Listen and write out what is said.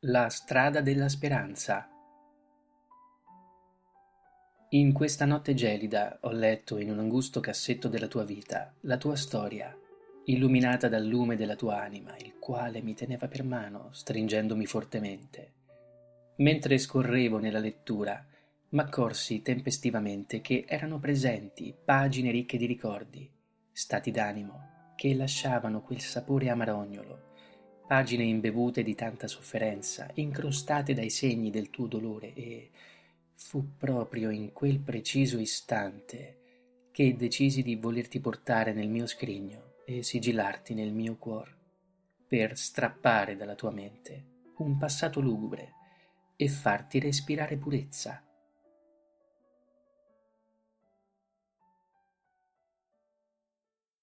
La strada della speranza. In questa notte gelida ho letto in un angusto cassetto della tua vita la tua storia, illuminata dal lume della tua anima, il quale mi teneva per mano, stringendomi fortemente. Mentre scorrevo nella lettura, m'accorsi tempestivamente che erano presenti pagine ricche di ricordi, stati d'animo, che lasciavano quel sapore amarognolo, pagine imbevute di tanta sofferenza, incrostate dai segni del tuo dolore, e fu proprio in quel preciso istante che decisi di volerti portare nel mio scrigno e sigillarti nel mio cuor, per strappare dalla tua mente un passato lugubre e farti respirare purezza,